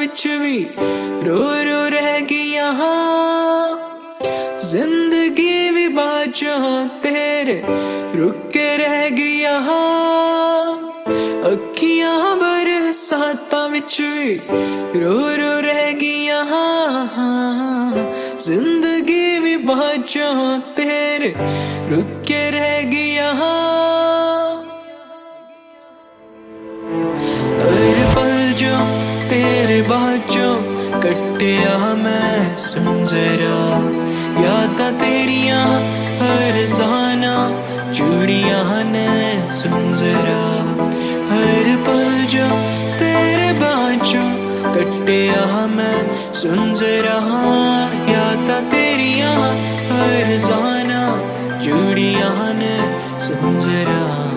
विच भी रो रो रह गई यहाँ। जिंदगी भी बादशाह तेरे रुक के रह गई यहाँ। अखियां बरसातां विच भी रो रो रह गई यहाँ। जिंदगी भी बादशाह तेरे रुक के रह गई यहाँ। हर पल जो तेरे बाजों कटिया मैं सुन जरा, यादां तेरियां हर जाना चूड़ियां ने सुन जरा। हर पल जो तेरे बाजों कटिया मैं सुन जरा, यादां तेरियां हर जाना चूड़ियां ने सुन जरा।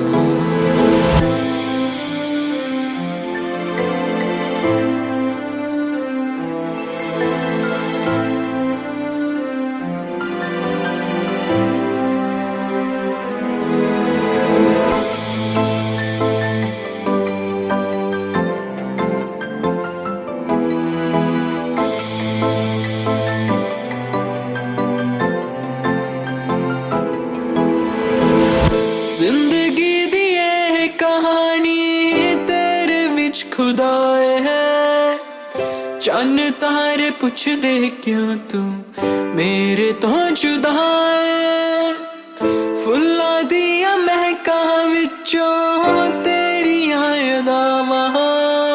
जिंदगी दी ये कहानी तेरे विच खुदाए है। चन्न तारे पुछ दे क्यों तू मेरे तो जुदा है। फुल्लां दियां महकां विचों तेरियां यादां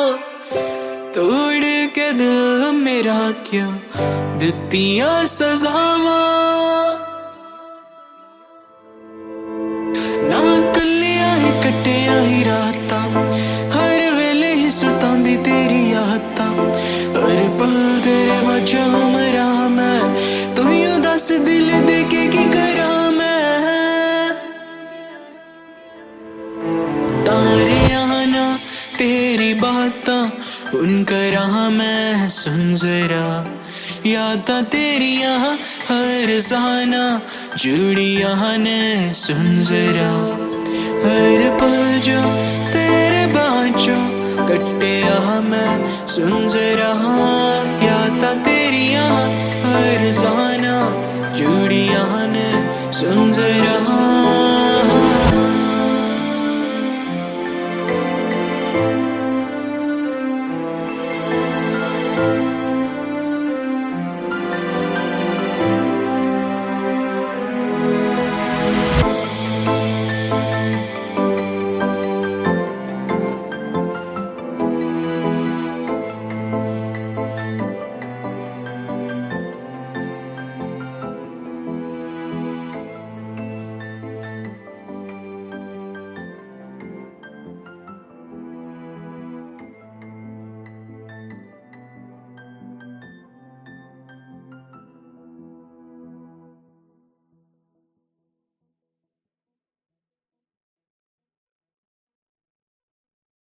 तोड़ के दिल मेरा क्यों दित्तियां सजावां। ना कलियां ही कटिया ही रातां, हर वेले ही सतांदी तेरी यादां। हर पल तेरे वजह मरा मैं, तू यूं दस दिल दे के की करा मैं। तारे आना तेरी बातां उन करा मैं सुन जरा, यादां तेरियां हर जाना जुड़ियां ने सुन जरा। हर पल जो तेरे बाजों कटिया मैं सुन जरा, यादां तेरियां हर जाना जुड़ियां ने सुन जरा।